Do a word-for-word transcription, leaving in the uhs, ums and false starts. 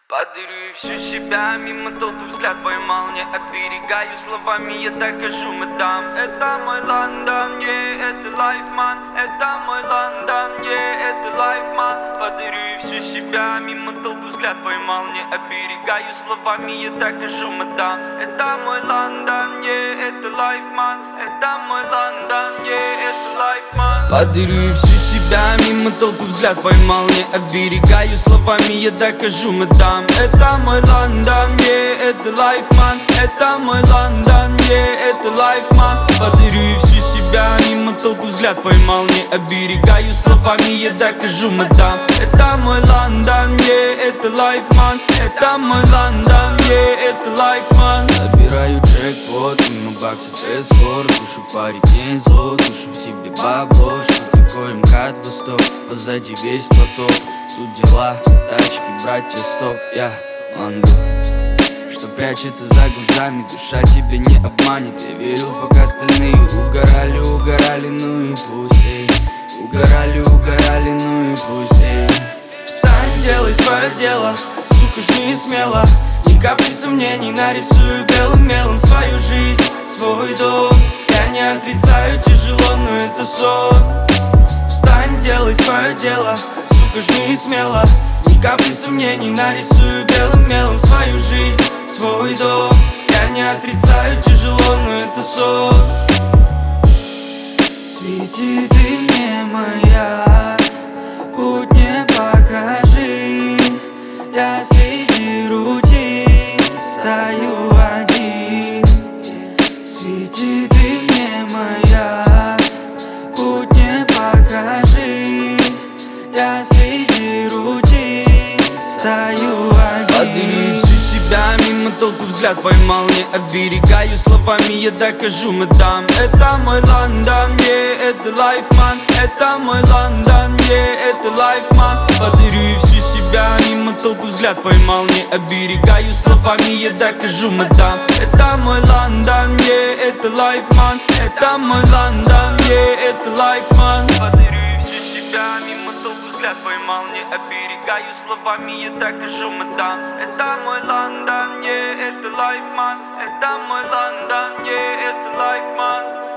Подарю всю себя, мимо толпы взгляд поймал. Не оберегаю словами, я докажу, мадам. Это мой Лондон, yeah, это лайфман. Это мой Лондон, yeah, это лайфман. Подарю всю себя, мимо толпы взгляд поймал. Не оберегаю словами, я докажу, мадам. Это мой Лондон, yeah, это лайфман. Это мой Лондон, yeah, это лайфман. Подарю всю себя, мимо толпы взгляд поймал. Не оберегаю словами, я докажу, мадам. Это мой Лондон, yeah, это лайфман. Это мой Лондон, yeah, это лайфман. Подарю всю себя, мимо толпы взгляд поймал. Не оберегаю словами, я докажу, мадам. Это мой Лондон, yeah, это лайфман. Это мой Лондон, yeah, это лайфман. Забираю джекпот, мимо баксов эскорт. Душу парень день зло, душу в себе бабло. Что такое МКАД Восток, позади весь поток. Тут дела, тачки, братья, стоп, я Лондон. Что прячется за глазами, душа тебя не обманет. Я верил, пока остальные угорали, угорали, ну и пусть, эй. Угорали, угорали, ну и пусть, эй. Встань, делай свое дело, сука, жми смело. Ни капли сомнений, нарисую белым мелом свою жизнь, свой дом. Я не отрицаю, тяжело, но это сон. Встань, делай свое дело, сука, жми смело. Ни капли сомнений, нарисую белым мелом свою жизнь, свой дом. Я не отрицаю, тяжело, но это сон. Свети ты мне, моя, путь мне покажи. Я среди рутин стою один. Свети ты мне, моя, путь мне покажи. Я среди рутин стою один. Подарю всю себя, мимо толпы взгляд поймал. Не оберегаю словами, я докажу, мадам. Это мой Лондон, yeah, это лайфман. Это мой Лондон, yeah, это лайфман. Подарю всю себя, мимо толпы взгляд поймал. Не оберегаю словами, я докажу, мадам. Это мой Лондон, yeah, это лайфман. Это мой Лондон, yeah, это лайфман. Подарю всю себя, мимо толпы взгляд поймал. Не оберегаю словами, я докажу, мадам. Это мой Лондон, yeah, это лайфман. Это мой Лондон, yeah, это лайфман.